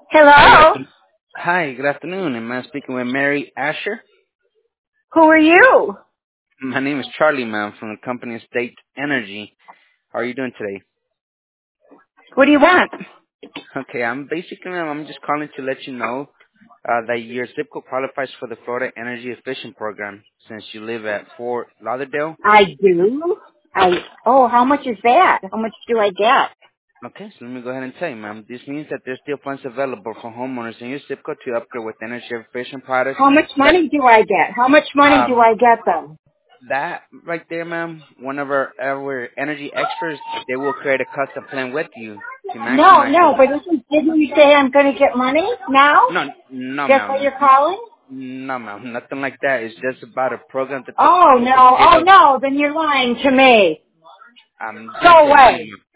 Hi, Hello? good afternoon. Am I speaking with Mary Asher? Who are you? My name is Charlie, ma'am, from the company State Energy. How are you doing today? What do you want? Okay, I'm just calling to let you know that your zip code qualifies for the Florida Energy Efficient Program since you live at Fort Lauderdale. I do. How much is that? How much do I get? Okay, so let me go ahead and tell you, ma'am. This means that there's still funds available for homeowners in your zip code to upgrade with energy efficient products. How much That money do I get? How much money do um, I get then? That right there, ma'am, one of our energy experts, they will create a custom plan with you to No, maximize no, your. but didn't you say I'm going to get money now? No, no, That's why ma'am. you're calling? No, ma'am. Nothing like that. It's just about a program that the Oh, no. state Oh, of. no. Then you're lying to me. I'm Go just telling away. you.